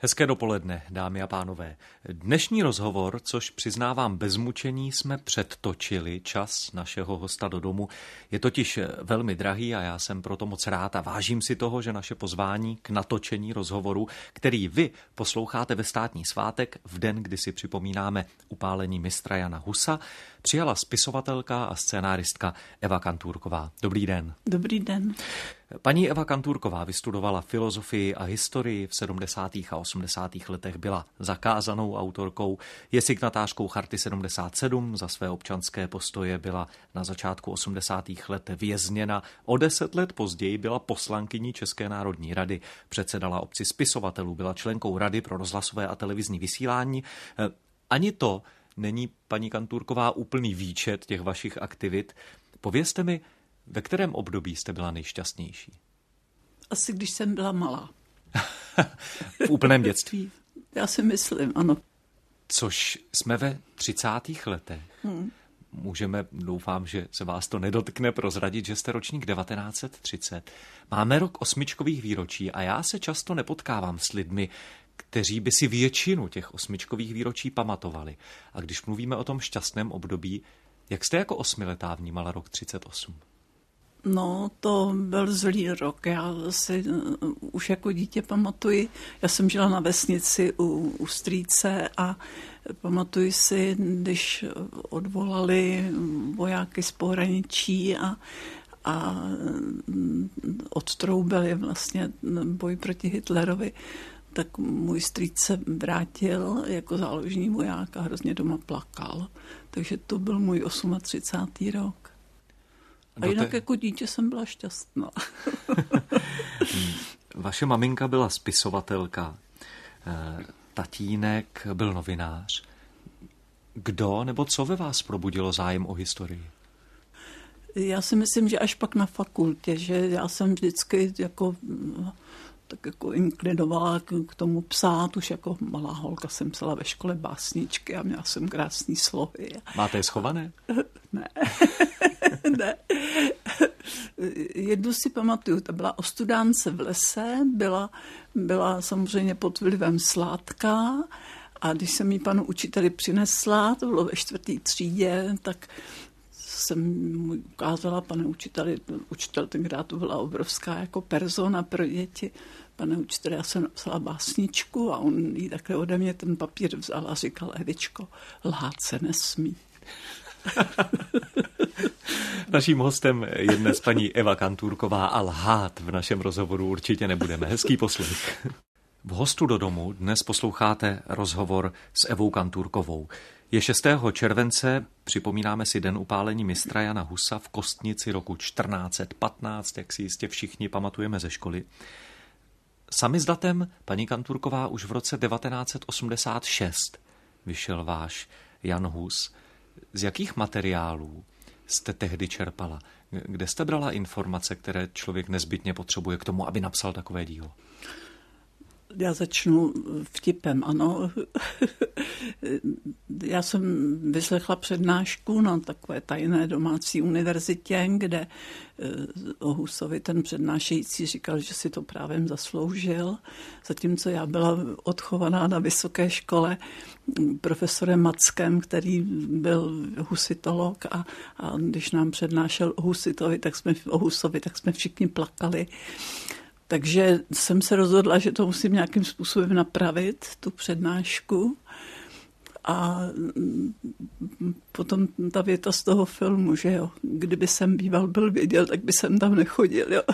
Hezké dopoledne, dámy a pánové. Dnešní rozhovor, což přiznávám bez mučení, jsme předtočili čas našeho hosta do domu. Je totiž velmi drahý a já jsem proto moc rád a vážím si toho, že naše pozvání k natočení rozhovoru, který vy posloucháte ve státní svátek, v den, kdy si připomínáme upálení mistra Jana Husa, přijala spisovatelka a scénáristka Eva Kantůrková. Dobrý den. Dobrý den. Paní Eva Kantůrková vystudovala filozofii a historii, v 70. a 80. letech byla zakázanou autorkou, je signatářkou Charty 77, za své občanské postoje byla na začátku 80. let vězněna, o 10 let později byla poslankyní České národní rady, předsedala obci spisovatelů, byla členkou Rady pro rozhlasové a televizní vysílání. Ani to není, paní Kantůrková, úplný výčet těch vašich aktivit. Povězte mi, ve kterém období jste byla nejšťastnější? Asi když jsem byla malá. V úplném dětství? Já si myslím, ano. Což jsme ve 30. letech. Můžeme, doufám, že se vás to nedotkne, prozradit, že jste ročník 1930. Máme rok osmičkových výročí a já se často nepotkávám s lidmi, kteří by si většinu těch osmičkových výročí pamatovali. A když mluvíme o tom šťastném období, jak jste jako osmiletá vnímala rok 38? No, to byl zlý rok. Já si už jako dítě pamatuji, já jsem žila na vesnici u strýce a pamatuji si, když odvolali vojáky z pohraničí a odtroubili vlastně boj proti Hitlerovi, tak můj strýc se vrátil jako záložní voják a hrozně doma plakal. Takže to byl můj 38. rok. A jinak jako dítě jsem byla šťastná. Vaše maminka byla spisovatelka, tatínek byl novinář. Kdo nebo co ve vás probudilo zájem o historii? Já si myslím, že až pak na fakultě, že já jsem vždycky tak inklinovala k tomu psát. Už jako malá holka jsem psala ve škole básničky a měla jsem krásný slohy. Máte je schované? Ne. Ne. Jednu si pamatuju, to byla o studánce v lese, byla samozřejmě pod vlivem sládka a když jsem jí panu učiteli přinesla, to bylo ve 4. třídě, tak jsem mu ukázala, pane učiteli, učitel tenkrát to byla obrovská jako persona pro děti. Pane učiteli, já jsem napsala básničku a on jí takhle ode mě ten papír vzal a říkal, Evičko, lhát se nesmí. Naším hostem je dnes paní Eva Kantůrková a lhát v našem rozhovoru určitě nebudeme. Hezký poslech. V Hostu do domu dnes posloucháte rozhovor s Evou Kantůrkovou. Je 6. července, připomínáme si den upálení mistra Jana Husa v Kostnici roku 1415, jak si jistě všichni pamatujeme ze školy. Sami s datem, paní Kantůrková, už v roce 1986 vyšel váš Jan Hus. Z jakých materiálů jste tehdy čerpala? Kde jste brala informace, které člověk nezbytně potřebuje k tomu, aby napsal takové dílo? Já začnu vtipem, ano. Já jsem vyslechla přednášku na takové tajné domácí univerzitě, kde o Husovi ten přednášející říkal, že si to právem zasloužil, zatímco já byla odchovaná na vysoké škole profesorem Mackem, který byl husitolog a když nám přednášel o Husovi, tak jsme všichni plakali. Takže jsem se rozhodla, že to musím nějakým způsobem napravit, tu přednášku. A potom ta věta z toho filmu, že jo, kdyby jsem býval byl věděl, tak by jsem tam nechodil, jo.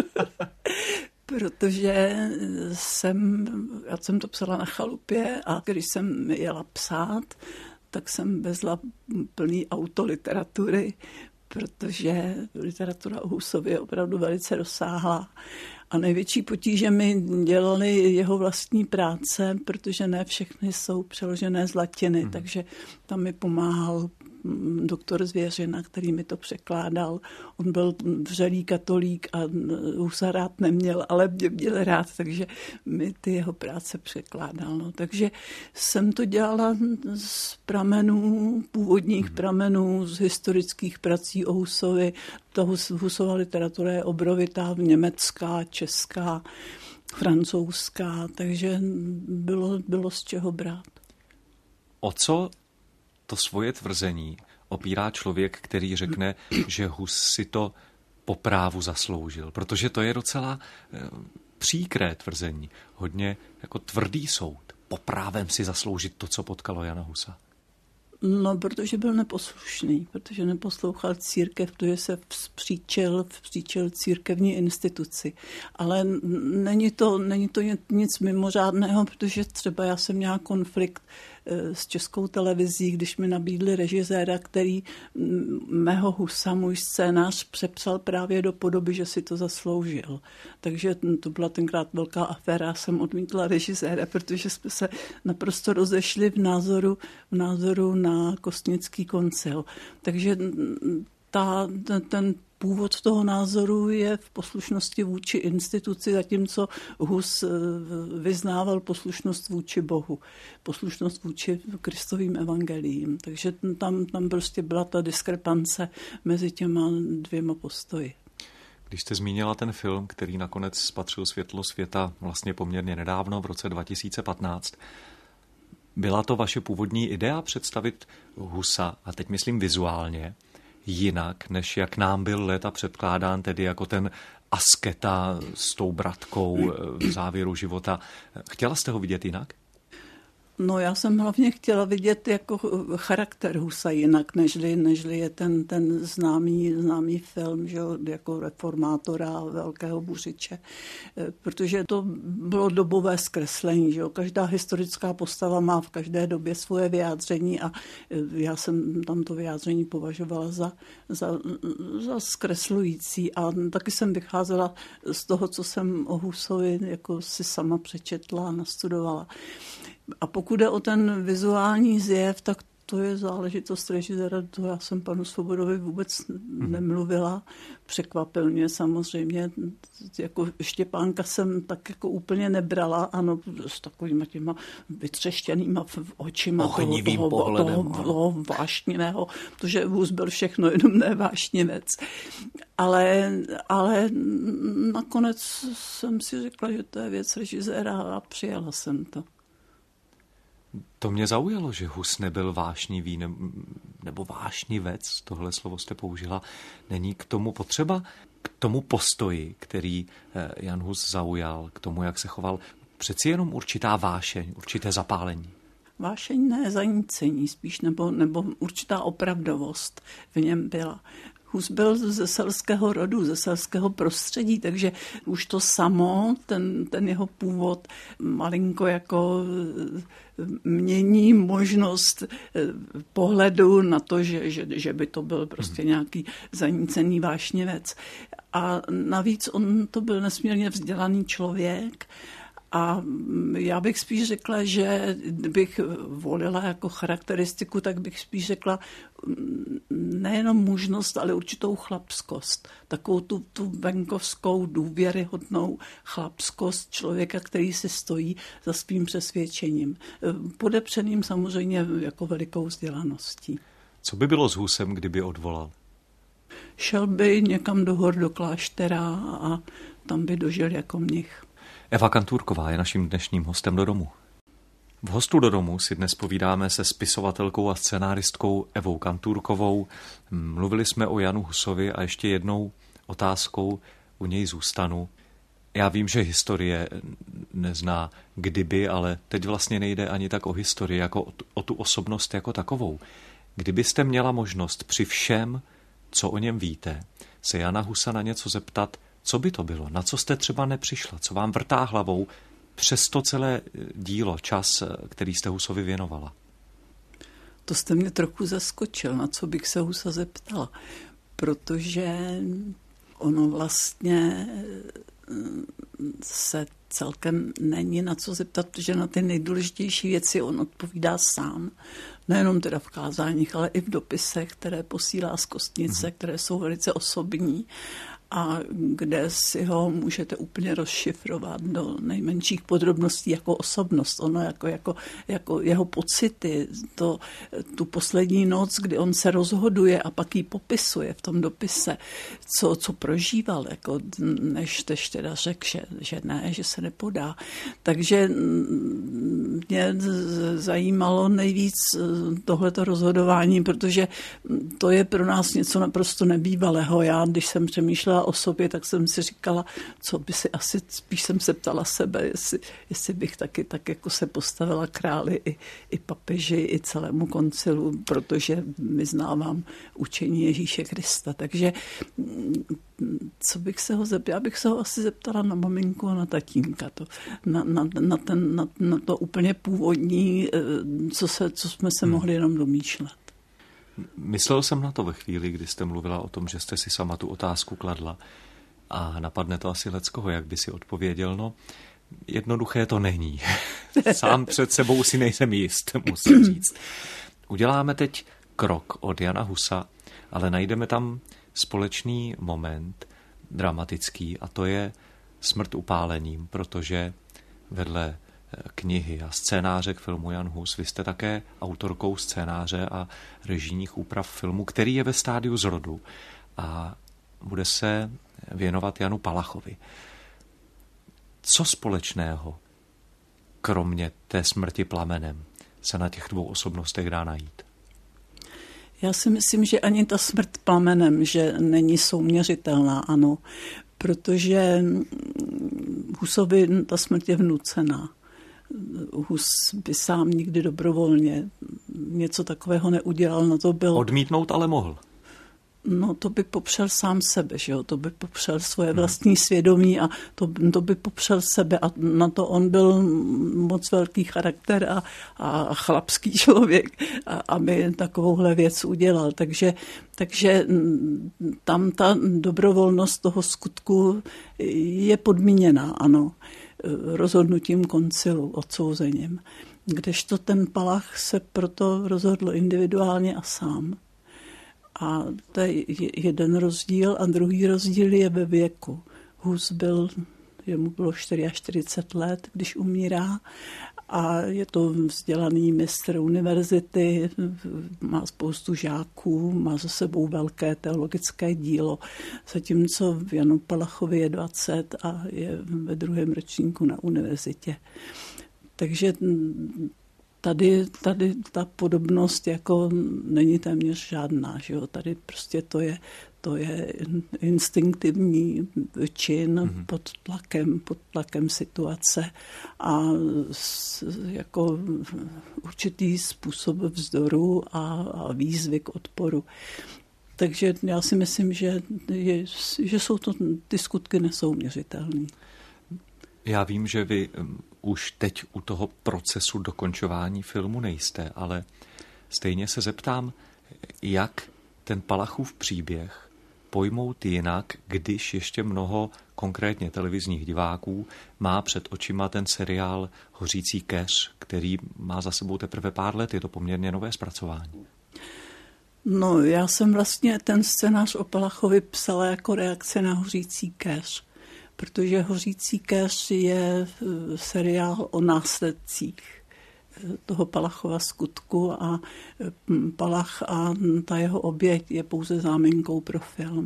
Protože já jsem to psala na chalupě a když jsem jela psát, tak jsem vezla plný auto literatury, protože literatura o Husovi je opravdu velice rozsáhlá. A největší potíže mi dělaly jeho vlastní práce, protože ne všechny jsou přeložené z latiny, takže tam mi pomáhal doktor Zvěřina, který mi to překládal. On byl vřelý katolík a Husa rád neměl, ale mě měl rád, takže mi ty jeho práce překládal. No. Takže jsem to dělala z pramenů, původních pramenů, z historických prací o Husovi. Ta Husova literatura je obrovitá, německá, česká, francouzská, takže bylo z čeho brát. O co to svoje tvrzení opírá člověk, který řekne, že Hus si to po právu zasloužil? Protože to je docela příkré tvrzení, hodně jako tvrdý soud. Po právem si zasloužit to, co potkalo Jana Husa. No, protože byl neposlušný, protože neposlouchal církev, protože se vzpříčil církevní instituci. Ale není to nic mimořádného, protože třeba já jsem měla konflikt s Českou televizí, když mi nabídli režiséra, který mého Husa, můj scénář, přepsal právě do podoby, že si to zasloužil. Takže to byla tenkrát velká aféra, jsem odmítla režiséra, protože jsme se naprosto rozešli v názoru na Kostnický koncil. Takže ten původ toho názoru je v poslušnosti vůči instituci, zatímco Hus vyznával poslušnost vůči Bohu, poslušnost vůči Kristovým evangeliím. Takže tam prostě byla ta diskrepance mezi těma dvěma postoji. Když jste zmínila ten film, který nakonec spatřil světlo světa vlastně poměrně nedávno, v roce 2015, byla to vaše původní idea představit Husa, a teď myslím vizuálně, jinak, než jak nám byl léta předkládán, tedy jako ten asketa s tou bratkou v závěru života. Chtěla jste ho vidět jinak? No, já jsem hlavně chtěla vidět jako charakter Husa jinak, nežli je ten známý film, že, jako reformátora velkého buřiče, protože to bylo dobové zkreslení. Že? Každá historická postava má v každé době svoje vyjádření a já jsem tam to vyjádření považovala za zkreslující a taky jsem vycházela z toho, co jsem o Husovi jako si sama přečetla a nastudovala. A pokud jde o ten vizuální zjev, tak to je záležitost režiséra, to já jsem panu Svobodovi vůbec nemluvila. Překvapil mě samozřejmě, jako Štěpánka jsem tak jako úplně nebrala, ano, s takovýma těma vytřeštěnýma očima toho vášnivého, protože Hus byl všechno, jenom ne vášnivec. Ale nakonec jsem si řekla, že to je věc režiséra a přijala jsem to. To mě zaujalo, že Hus nebyl vášnivý nebo vášnivec, tohle slovo jste použila. Není k tomu potřeba, k tomu postoji, který Jan Hus zaujal, k tomu, jak se choval, přeci jenom určitá vášeň, určité zapálení? Vášeň ne, zanícení spíš, nebo určitá opravdovost v něm byla. Hus byl ze selského rodu, ze selského prostředí, takže už to samo, ten jeho původ malinko jako mění možnost pohledu na to, že by to byl prostě nějaký zanícený vášnivec. A navíc on to byl nesmírně vzdělaný člověk. A já bych spíš řekla, že bych volila jako charakteristiku, tak bych spíš řekla nejenom mužnost, ale určitou chlapskost. Takovou tu venkovskou, důvěryhodnou chlapskost člověka, který si stojí za svým přesvědčením. Podepřeným samozřejmě jako velikou vzdělaností. Co by bylo s Husem, kdyby odvolal? Šel by někam do hor, do kláštera a tam by dožil jako mnich. Eva Kantůrková je naším dnešním hostem do domu. V Hostu do domu si dnes povídáme se spisovatelkou a scenáristkou Evou Kantůrkovou. Mluvili jsme o Janu Husovi a ještě jednou otázkou u něj zůstanu. Já vím, že historie nezná kdyby, ale teď vlastně nejde ani tak o historii, jako o tu osobnost jako takovou. Kdybyste měla možnost při všem, co o něm víte, se Jana Husa na něco zeptat, co by to bylo? Na co jste třeba nepřišla? Co vám vrtá hlavou přes to celé dílo, čas, který jste Husovi věnovala? To jste mě trochu zaskočil, na co bych se Husa zeptala. Protože ono vlastně se celkem není na co zeptat, protože na ty nejdůležitější věci on odpovídá sám. Nejenom teda v kázáních, ale i v dopisech, které posílá z Kostnice, které jsou velice osobní. a kde si ho můžete úplně rozšifrovat do nejmenších podrobností jako osobnost. Ono jako jeho pocity, tu poslední noc, kdy on se rozhoduje a pak ji popisuje v tom dopise, co prožíval, jako než teda řekl, že ne, že se nepodá. Takže mě zajímalo nejvíc tohleto rozhodování, protože to je pro nás něco naprosto nebývalého. Já, když jsem přemýšlela o sobě, tak jsem si říkala, co by si asi, spíš jsem se ptala sebe, jestli bych taky tak jako se postavila králi i papeži, i celému koncilu, protože vyznávám učení Ježíše Krista. Takže co bych se ho zeptala? Já bych se ho asi zeptala na maminku a na tatínka. Na to úplně původní, co jsme se mohli jenom domýšlet. Myslel jsem na to ve chvíli, kdy jste mluvila o tom, že jste si sama tu otázku kladla a napadne to asi leckoho, jak by si odpověděl. No, jednoduché to není. Sám před sebou si nejsem jist, musím říct. Uděláme teď krok od Jana Husa, ale najdeme tam společný moment dramatický a to je smrt upálením, protože vedle knihy a scénáře k filmu Jan Hus, vy jste také autorkou scénáře a režijních úprav filmu, který je ve stádiu zrodu a bude se věnovat Janu Palachovi. Co společného, kromě té smrti plamenem, se na těch dvou osobnostech dá najít? Já si myslím, že ani ta smrt plamenem, že není souměřitelná, ano, protože Husovi ta smrt je vnucená. Hus by sám nikdy dobrovolně něco takového neudělal. No to byl... Odmítnout ale mohl. No to by popřel sám sebe, že jo? To by popřel svoje vlastní svědomí a to by popřel sebe a na to on byl moc velký charakter a chlapský člověk, aby takovouhle věc udělal. Takže tam ta dobrovolnost toho skutku je podmíněná, ano, rozhodnutím koncilu, odsouzením. Kdežto ten Palach se proto rozhodl individuálně a sám. A to je jeden rozdíl a druhý rozdíl je ve věku. Hus jemu bylo 44 let, když umírá a je to vzdělaný mistr univerzity, má spoustu žáků, má za sebou velké teologické dílo, zatímco Janu Palachovi je 20 a je ve 2. ročníku na univerzitě. Takže Tady ta podobnost jako není téměř žádná, že jo? Tady prostě to je instinktivní čin pod tlakem situace a jako určitý způsob vzdoru a výzvy k odporu. Takže já si myslím, že jsou to ty skutky nesouměřitelné. Já vím, že vy už teď u toho procesu dokončování filmu nejste, ale stejně se zeptám, jak ten Palachův příběh pojmout jinak, když ještě mnoho konkrétně televizních diváků má před očima ten seriál Hořící keř, který má za sebou teprve pár let, je to poměrně nové zpracování. No, já jsem vlastně ten scénář o Palachovi psala jako reakce na Hořící keř, protože Hořící keř je seriál o následcích toho Palachova skutku a Palach a ta jeho oběť je pouze záminkou pro film.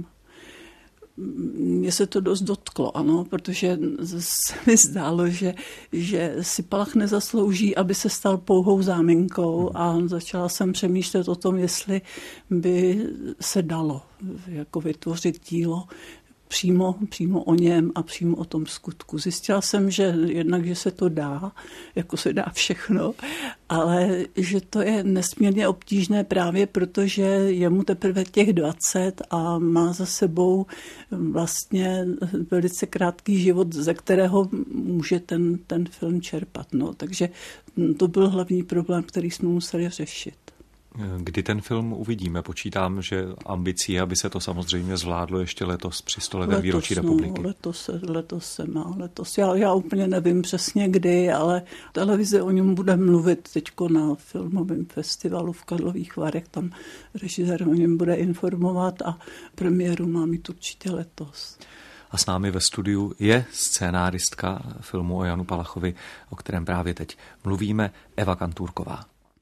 Mně se to dost dotklo, ano, protože se mi zdálo, že si Palach nezaslouží, aby se stal pouhou záminkou a začala jsem přemýšlet o tom, jestli by se dalo jako vytvořit dílo přímo o něm a přímo o tom skutku. Zjistila jsem, že jednak, že se to dá, jako se dá všechno, ale že to je nesmírně obtížné právě protože je mu teprve těch 20 a má za sebou vlastně velice krátký život, ze kterého může ten film čerpat. No. Takže to byl hlavní problém, který jsme museli řešit. Kdy ten film uvidíme? Počítám, že ambicí, aby se to samozřejmě zvládlo ještě letos při 100. výročí republiky. Letos se má. Já úplně nevím přesně kdy, ale televize o něm bude mluvit teďko na filmovém festivalu v Karlových Varech. Tam režisér o něm bude informovat a premiéru má mít určitě letos. A s námi ve studiu je scénáristka filmu o Janu Palachovi, o kterém právě teď mluvíme, Eva Kantůrková.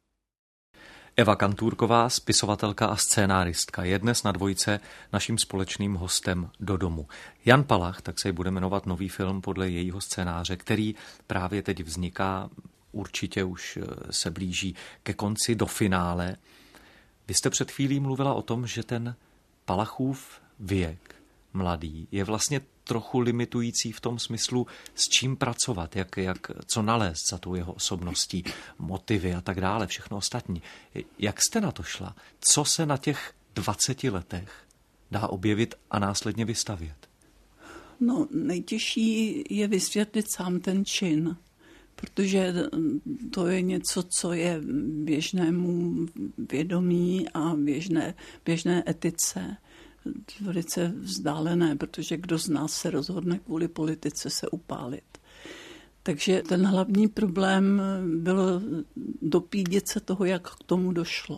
Eva Kantůrková, spisovatelka a scénáristka, je dnes na dvojce naším společným hostem Do domu. Jan Palach, tak se bude jmenovat nový film podle jejího scénáře, který právě teď vzniká, určitě už se blíží ke konci, do finále. Vy jste před chvílí mluvila o tom, že ten Palachův věk, mladý, je vlastně trochu limitující v tom smyslu, s čím pracovat, co nalézt za tou jeho osobností, motivy a tak dále, všechno ostatní. Jak jste na to šla? Co se na těch 20 letech dá objevit a následně vystavět? No, nejtěžší je vysvětlit sám ten čin, protože to je něco, co je běžnému vědomí a běžné etice velice vzdálené, protože kdo z nás se rozhodne kvůli politice se upálit. Takže ten hlavní problém bylo dopídit se toho, jak k tomu došlo.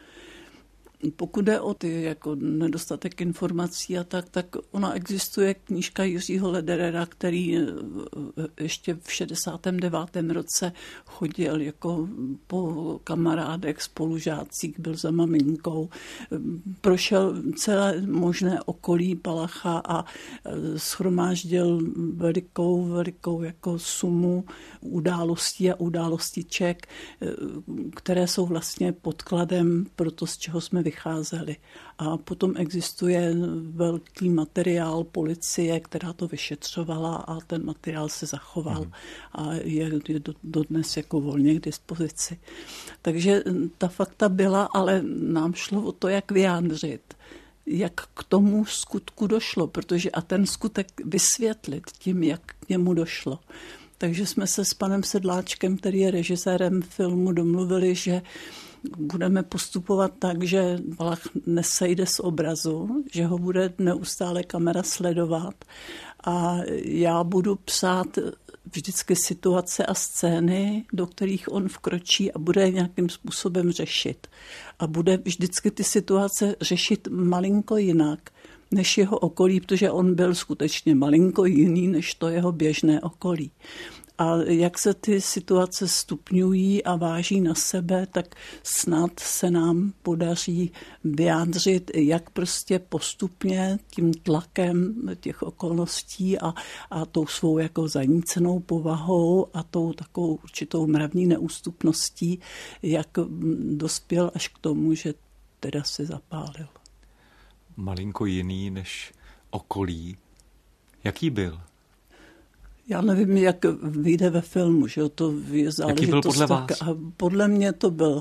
Pokud jde o ty jako nedostatek informací a tak ona existuje knížka Jiřího Lederera, který ještě v 69. roce chodil jako po kamarádech, spolužácích, byl za maminkou, prošel celé možné okolí Palacha a shromáždil velikou jako sumu událostí a událostiček, které jsou vlastně podkladem pro to, z čeho jsme vycházeli. A potom existuje velký materiál policie, která to vyšetřovala a ten materiál se zachoval a je dodnes jako volně k dispozici. Takže ta fakta byla, ale nám šlo o to, jak vyjádřit, jak k tomu skutku došlo, protože a ten skutek vysvětlit tím, jak k němu došlo. Takže jsme se s panem Sedláčkem, který je režisérem filmu, domluvili, že budeme postupovat tak, že Palach nesejde z obrazu, že ho bude neustále kamera sledovat a já budu psát vždycky situace a scény, do kterých on vkročí a bude nějakým způsobem řešit. A bude vždycky ty situace řešit malinko jinak než jeho okolí, protože on byl skutečně malinko jiný než to jeho běžné okolí. A jak se ty situace stupňují a váží na sebe, tak snad se nám podaří vyjádřit, jak prostě postupně tím tlakem těch okolností a tou svou jako zanícenou povahou a tou takovou určitou mravní neústupností, jak dospěl až k tomu, že teda se zapálil. Malinko jiný než okolí. Jaký byl? Já nevím, jak vyjde ve filmu, že to je záležitost. Jaký byl podle vás? Podle mě to byl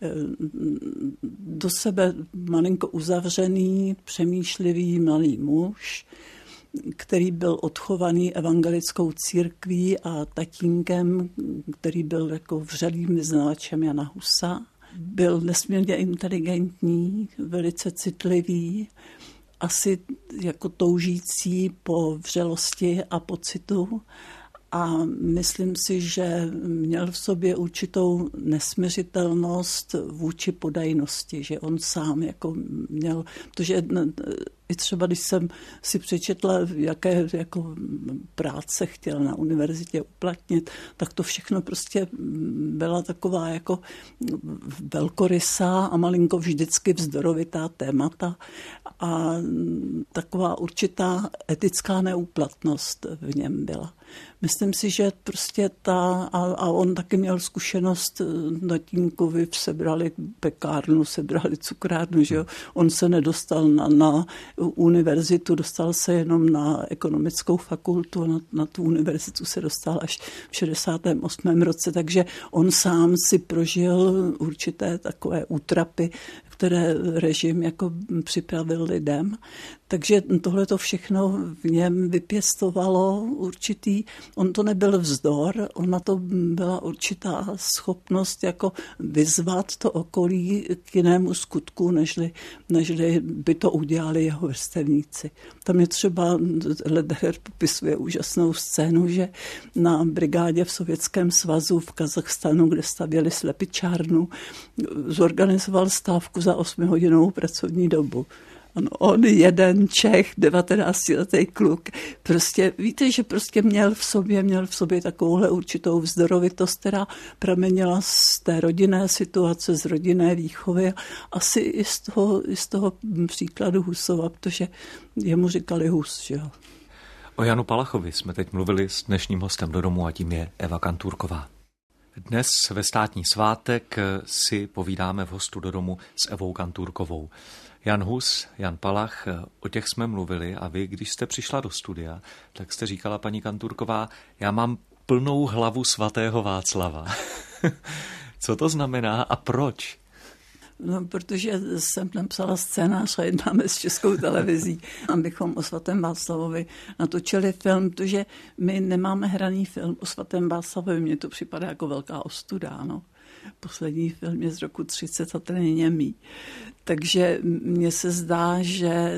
do sebe malinko uzavřený, přemýšlivý malý muž, který byl odchovaný evangelickou církví a tatínkem, který byl jako vřelým vyznavačem Jana Husa. Byl nesmírně inteligentní, velice citlivý, asi jako toužící po vřelosti a pocitu a myslím si, že měl v sobě určitou nesměřitelnost vůči podajnosti, že on sám jako měl, protože i třeba, když jsem si přečetla, jaké jako práce chtěl na univerzitě uplatnit, tak to všechno prostě byla taková jako velkorysá a malinko vždycky vzdorovitá témata a taková určitá etická neúplatnost v něm byla. Myslím si, že prostě a on taky měl zkušenost, tatínkovi sebrali pekárnu, sebrali cukrárnu, že jo. On se nedostal na univerzitu, dostal se jenom na ekonomickou fakultu, na tu univerzitu se dostal až v 68. roce, takže on sám si prožil určité takové útrapy, které režim jako připravil lidem. Takže tohle to všechno v něm vypěstovalo určitý, on to nebyl vzdor, ona to byla určitá schopnost jako vyzvat to okolí k jinému skutku, nežli by to udělali jeho vrstevníci. Tam je třeba, Lederer popisuje úžasnou scénu, že na brigádě v Sovětském svazu v Kazachstanu, kde stavěli slepičárnu, zorganizoval stávku za 8hodinovou pracovní dobu. On jeden Čech, 19letý kluk, prostě víte, že prostě měl v sobě takovouhle určitou vzdorovitost, která pramenila z té rodinné situace, z rodinné výchovy, asi i z toho příkladu Husova, protože jemu říkali Hus, že jo. O Janu Palachovi jsme teď mluvili s dnešním hostem do domu a tím je Eva Kantůrková. Dnes ve státní svátek si povídáme v hostu do domu s Evou Kantůrkovou. Jan Hus, Jan Palach, o těch jsme mluvili a vy, když jste přišla do studia, tak jste říkala, paní Kantůrková, já mám plnou hlavu svatého Václava. Co to znamená a proč? No, protože jsem napsala scénář a jednáme s Českou televizí, abychom o svatém Václavovi natočili film, protože my nemáme hraný film o svatém Václavovi, mně to připadá jako velká ostuda, no. Poslední film je z roku 30 a ten je němý. Takže mně se zdá, že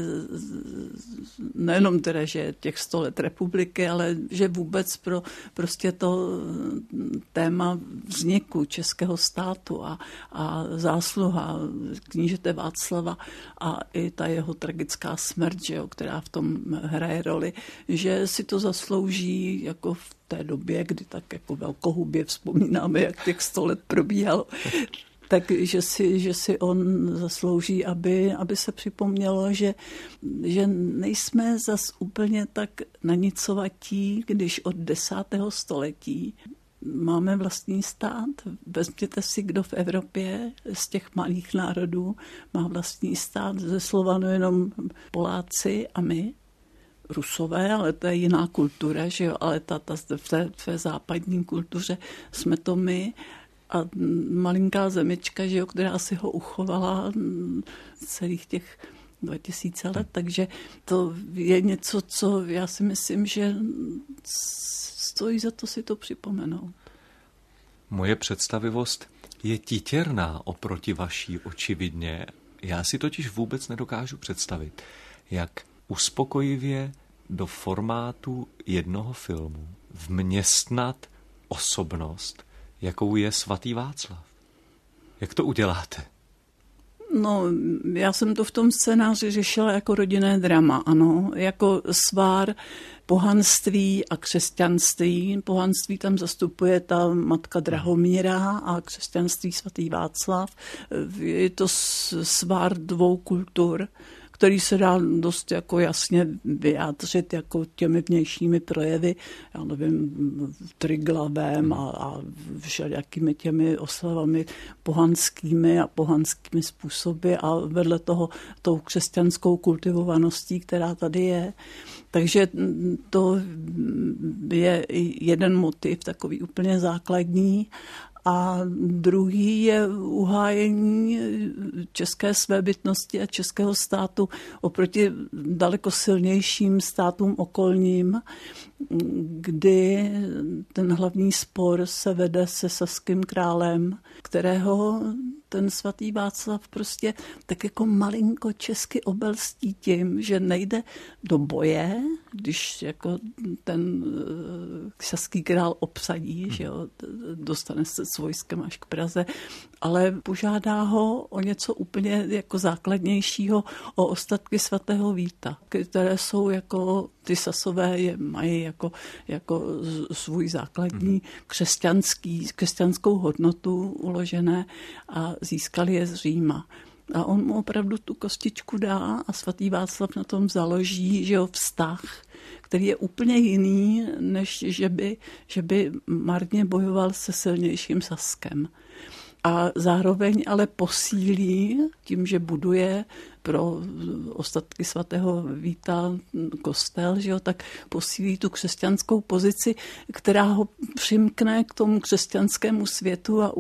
nejenom teda, že těch 100 let republiky, ale že vůbec pro prostě to téma vzniku českého státu a zásluha knížete Václava a i ta jeho tragická smrt, že jo, která v tom hraje roli, že si to zaslouží jako v té době, kdy tak jako velkohubě vzpomínáme, jak těch 100 let probíhalo, takže si on zaslouží, aby se připomnělo, že nejsme zas úplně tak nanicovatí, když od 10. století máme vlastní stát. Vezměte si, kdo v Evropě z těch malých národů má vlastní stát, ze Slovanu jenom Poláci a my. Rusové, ale to je jiná kultura, že jo, ale v té západní kultuře jsme to my a malinká zemička, že jo, která si ho uchovala celých těch 2000 let, takže to je něco, co já si myslím, že stojí za to si to připomenout. Moje představivost je titěrná oproti vaší, očividně. Já si totiž vůbec nedokážu představit, jak uspokojivě do formátu jednoho filmu vměstnat osobnost, jakou je svatý Václav. Jak to uděláte? No, já jsem to v tom scénáři řešila jako rodinné drama, ano, jako svár pohanství a křesťanství. Pohanství tam zastupuje ta matka Drahomíra a křesťanství svatý Václav. Je to svár dvou kultur, který se dá dost jako jasně vyjádřit jako těmi vnějšími projevy, já nevím, Triglavem a všelijakými těmi oslavami pohanskými a pohanskými způsoby a vedle toho tou křesťanskou kultivovaností, která tady je. Takže to je jeden motiv, takový úplně základní. A druhý je uhájení české svébytnosti a českého státu oproti daleko silnějším státům okolním, kdy ten hlavní spor se vede se saským králem, kterého ten svatý Václav prostě tak jako malinko česky obelstí tím, že nejde do boje, když jako ten saský král obsadí, že jo, dostane se s vojskem až k Praze, ale požádá ho o něco úplně jako základnějšího, o ostatky svatého Víta, které jsou jako ty Sasové mají jako svůj základní křesťanskou hodnotu uložené a získali je z Říma. A on mu opravdu tu kostičku dá a svatý Václav na tom založí, že jo, vztah, který je úplně jiný, než že by marně bojoval se silnějším Saskem. a zároveň ale posílí tím, že buduje pro ostatky svatého Víta kostel, že jo, tak posílí tu křesťanskou pozici, která ho přimkne k tomu křesťanskému světu a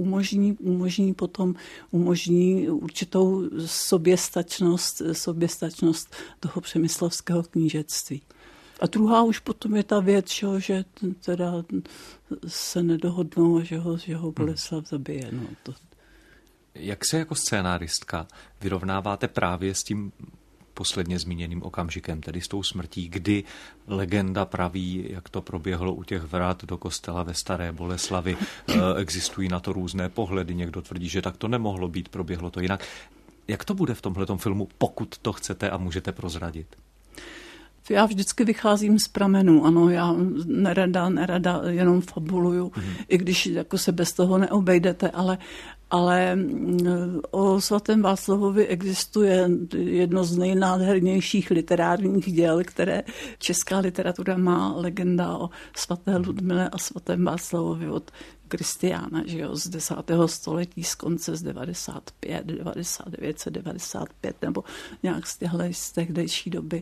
umožní určitou soběstačnost toho přemyslovského knížectví. A druhá už potom je ta věc, že teda se nedohodnou, že ho Boleslav zabije. No, to. Jak se jako scénáristka vyrovnáváte právě s tím posledně zmíněným okamžikem, tedy s tou smrtí, kdy legenda praví, jak to proběhlo u těch vrat do kostela ve Staré Boleslavi, existují na to různé pohledy, někdo tvrdí, že tak to nemohlo být, proběhlo to jinak. Jak to bude v tomhletom filmu, pokud to chcete a můžete prozradit? Já vždycky vycházím z pramenů, ano, já nerada jenom fabuluju, i když jako se bez toho neobejdete, ale o svatém Václavovi existuje jedno z nejnádhernějších literárních děl, které česká literatura má, legenda o svaté Ludmile a svatém Václavovi od Kristiána, že jo, z 10. století, z konce z 995 nebo nějak z tehdejší doby.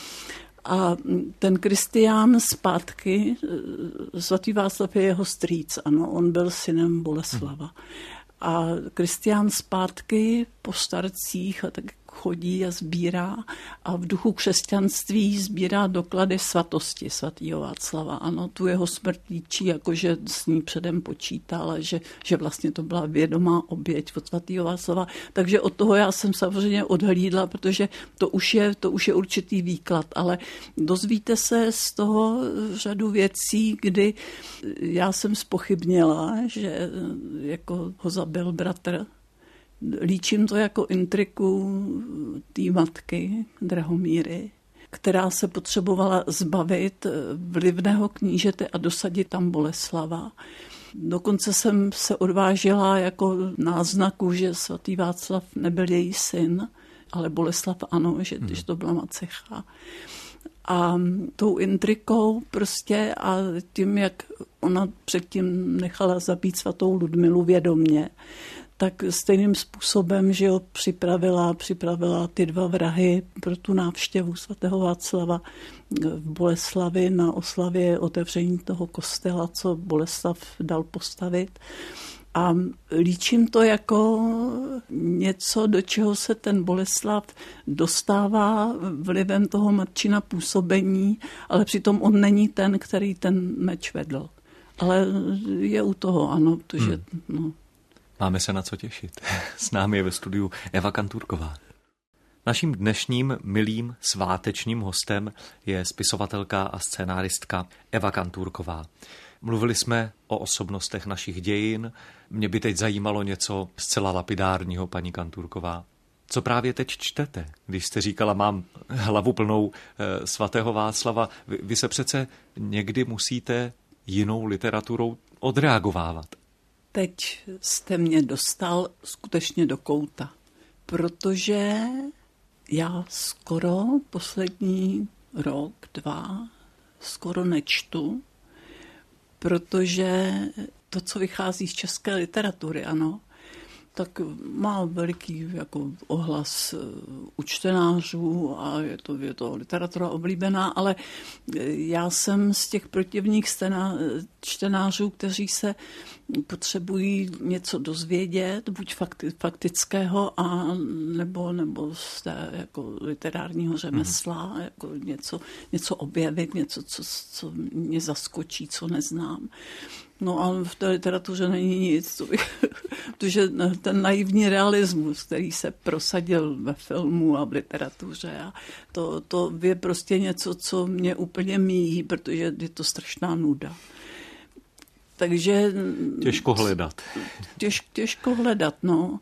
A ten Kristián zpátky, svatý Václav je jeho strýc, ano, on byl synem Boleslava. A Kristián zpátky po starcích a tak chodí a sbírá a v duchu křesťanství sbírá doklady svatosti svatého Václava. Ano, tu jeho smrt líčí, jakože s ní předem počítal, že vlastně to byla vědomá oběť od svatého Václava. Takže od toho já jsem samozřejmě odhlídla, protože to už je určitý výklad, ale dozvíte se z toho řadu věcí, kdy já jsem zpochybnila, že jako ho zabil bratr. Líčím to jako intriku té matky Drahomíry, která se potřebovala zbavit vlivného knížete a dosadit tam Boleslava. Dokonce jsem se odvážila jako náznaku, že svatý Václav nebyl její syn, ale Boleslav ano, že to byla macecha. A tou intrikou prostě a tím, jak ona předtím nechala zabít svatou Ludmilu vědomně, tak stejným způsobem, že ho připravila ty dva vrahy pro tu návštěvu svatého Václava v Boleslavi na oslavě otevření toho kostela, co Boleslav dal postavit. A líčím to jako něco, do čeho se ten Boleslav dostává vlivem toho matčina působení, ale přitom on není ten, který ten meč vedl. Ale je u toho, ano, protože... No. Máme se na co těšit. S námi je ve studiu Eva Kantůrková. Naším dnešním milým svátečním hostem je spisovatelka a scénáristka Eva Kantůrková. Mluvili jsme o osobnostech našich dějin. Mě by teď zajímalo něco zcela lapidárního, paní Kantůrková. Co právě teď čtete? Když jste říkala, mám hlavu plnou svatého Václava, vy se přece někdy musíte jinou literaturou odreagovávat. Teď jste mě dostal skutečně do kouta, protože já skoro poslední rok, 2, skoro nečtu, protože to, co vychází z české literatury, ano, tak má veliký jako ohlas u čtenářů a je to literatura oblíbená, ale já jsem z těch protivných čtenářů, kteří se potřebují něco dozvědět, buď faktického, a nebo z té jako literárního řemesla, jako něco objevit, něco, co mě zaskočí, co neznám. No a v té literatuře není nic, protože ten naivní realismus, který se prosadil ve filmu a v literatuře, a to je prostě něco, co mě úplně míjí, protože je to strašná nuda. Takže... Těžko hledat. Těžko hledat, no.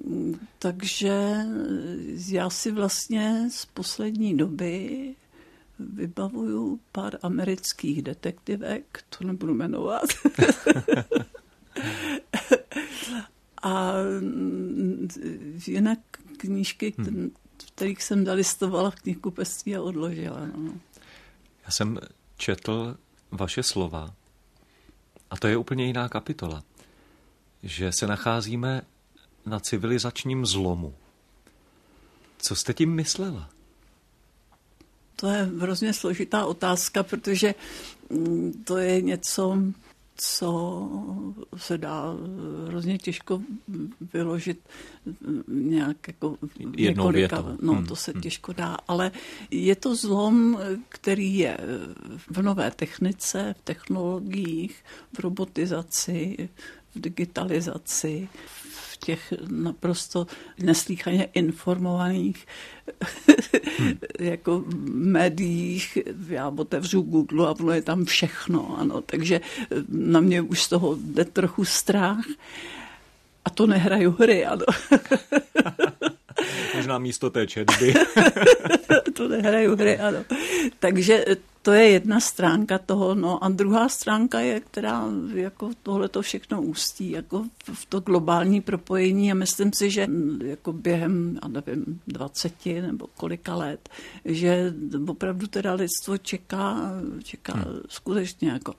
Takže já si vlastně z poslední doby vybavuju pár amerických detektivek, to nebudu jmenovat. A jinak knížky, kterých jsem dalistovala v knihkupectví a odložila. No. Já jsem četl vaše slova a to je úplně jiná kapitola. že se nacházíme na civilizačním zlomu. Co jste tím myslela? To je hrozně složitá otázka, protože to je něco, co se dá hrozně těžko vyložit nějak jako jednou větou. No, to se těžko dá, ale je to zlom, který je v nové technice, v technologiích, v robotizaci, v digitalizaci, v těch naprosto neslýchaně informovaných jako médiích. Já otevřu Google a ono je tam všechno, ano, takže na mě už z toho jde trochu strach. A to nehraju hry, ano. Možná místo té četby. To nehraju hry, ano. Takže to je jedna stránka toho, no a druhá stránka je, která jako tohleto všechno ústí, jako v to globální propojení a myslím si, že jako během, já nevím, 20 nebo kolika let, že opravdu lidstvo čeká skutečně jako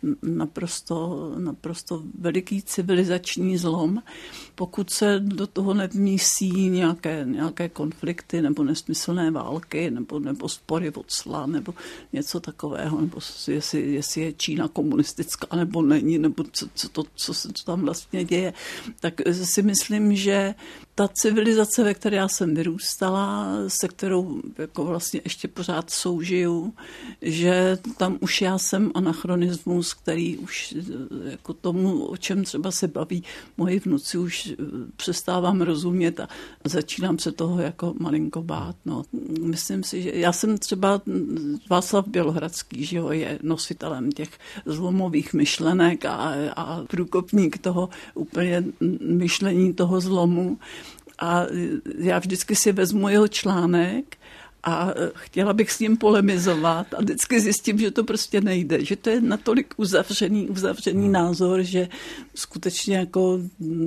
naprosto veliký civilizační zlom, pokud se do toho nevmísí nějaké konflikty nebo nesmyslné války nebo spory o cla nebo něco takového, nebo jestli je Čína komunistická nebo není, nebo co se tam vlastně děje, tak si myslím, že ta civilizace, ve které já jsem vyrůstala, se kterou jako vlastně ještě pořád soužiju, že tam už já jsem anachronismus, který už jako tomu, o čem třeba se baví moji vnuci, už přestávám rozumět a začínám se toho jako malinko bát. No. Myslím si, že já jsem třeba Václav Bělohradský, že jo, je nositelem těch zlomových myšlenek a průkopník toho úplně myšlení toho zlomu. A já vždycky si vezmu jeho článek a chtěla bych s ním polemizovat a vždycky zjistím, že to prostě nejde, že to je natolik uzavřený názor, že skutečně jako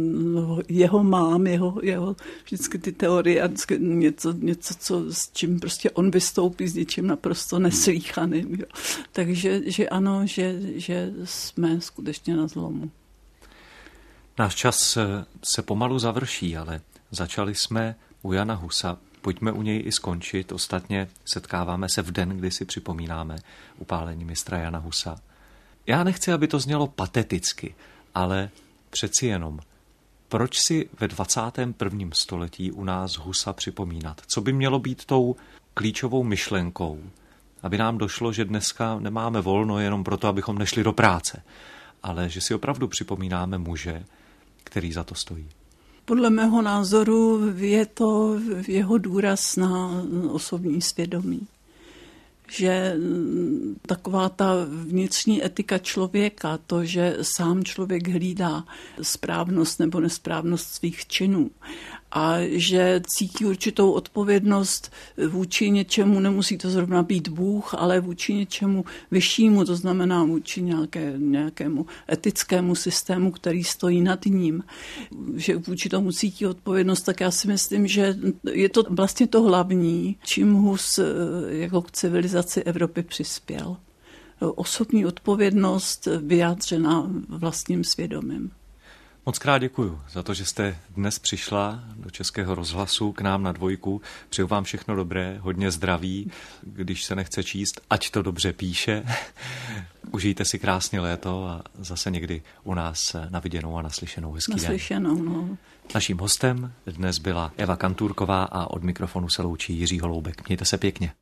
jeho vždycky ty teorie a vždycky něco s čím prostě on vystoupí s něčím naprosto neslýchaným. Jo. Takže že ano, že jsme skutečně na zlomu. Náš čas se pomalu završí, ale začali jsme u Jana Husa. Pojďme u něj i skončit. Ostatně setkáváme se v den, kdy si připomínáme upálení mistra Jana Husa. Já nechci, aby to znělo pateticky, ale přeci jenom. Proč si ve 21. století u nás Husa připomínat? Co by mělo být tou klíčovou myšlenkou, aby nám došlo, že dneska nemáme volno jenom proto, abychom nešli do práce, ale že si opravdu připomínáme muže, který za to stojí? Podle mého názoru je to jeho důraz na osobní svědomí. Že taková ta vnitřní etika člověka, to, že sám člověk hlídá správnost nebo nesprávnost svých činů a že cítí určitou odpovědnost vůči něčemu, nemusí to zrovna být Bůh, ale vůči něčemu vyššímu, to znamená vůči nějakému etickému systému, který stojí nad ním, že vůči tomu cítí odpovědnost, tak já si myslím, že je to vlastně to hlavní, čím Hus jako k civilizaci Evropy přispěl. Osobní odpovědnost vyjádřená vlastním svědomím. Moc krát děkuju za to, že jste dnes přišla do Českého rozhlasu k nám na Dvojku. Přeju vám všechno dobré, hodně zdraví, když se nechce číst, ať to dobře píše. Užijte si krásně léto a zase někdy u nás na viděnou a naslyšenou. Hezký den. No. Naším hostem dnes byla Eva Kantůrková a od mikrofonu se loučí Jiří Holoubek. Mějte se pěkně.